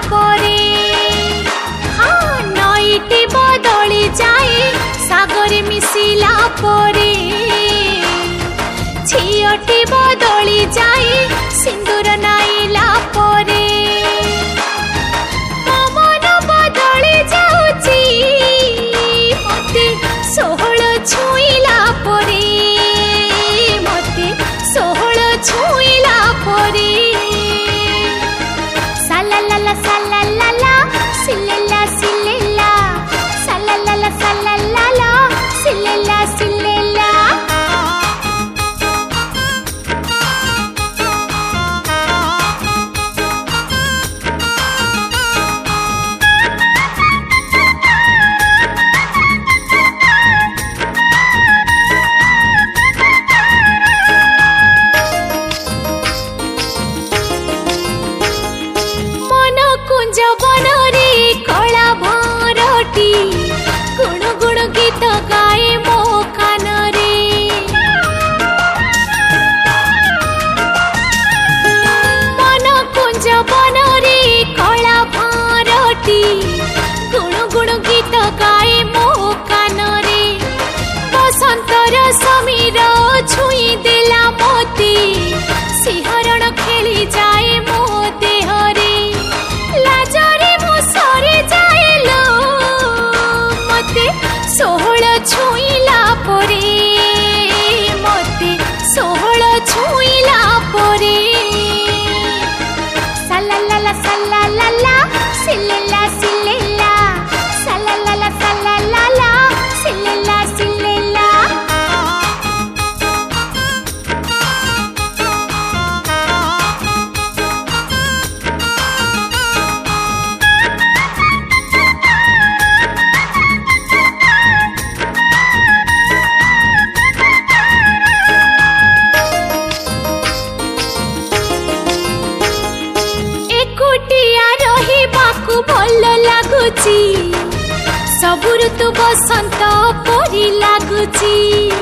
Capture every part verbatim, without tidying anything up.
परे हाँ नईटी बदली जाए सागर मिसिला परे झीटी बदली जाए सिंदूर नाइला परे मन बदली जाउची मते सोहळ छुईला परे मते सोहळ छुईला परे सालालाला सालालाला सिलेला सिलेला सालालाला सालालाला सिलेला सिलेला समीर छुई देला मोती सिहरण खेली जाए मो देहरे लाजरे मो सरे जाए लो मते सोहळ छुईला परे मते सोहळ छुईला परे सालालाला सालालाला सिलेला सिलेला सालालाला सालालाला सिलेला सिलेला सबु ऋतु बसंत परी लागुची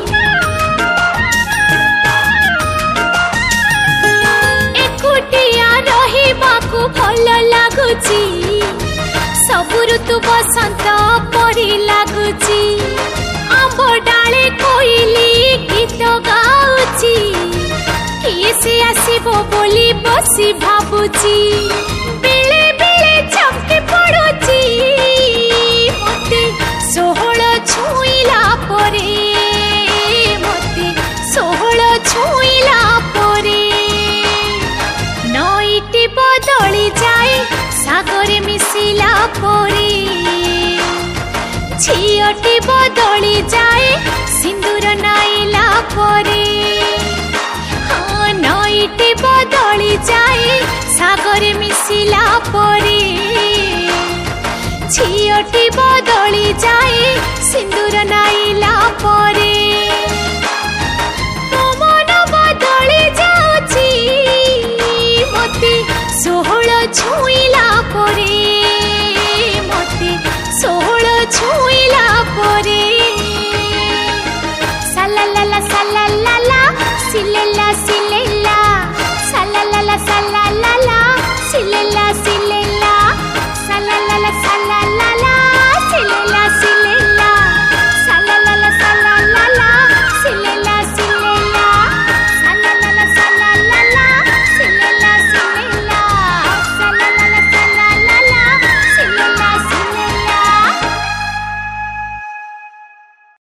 एकुटिया रहिबाकु भल लागुची सबु ऋतु बसंत परी लागुची आंब डाले कोइली गीत गाउची किए से आसीबो बोली बसी भाबुची बेले बेले चमके पड़ुची सोहळ छुईला परे मते सोहळ छुईला परे नईटी बदली जाए सागरे मिसिला परे झीटी बदली जाए सिंदूर नाइला परे हाँ नईटी बदली जाए सागरे मिसिला परे झीटी बदली जाए सिंदूर ना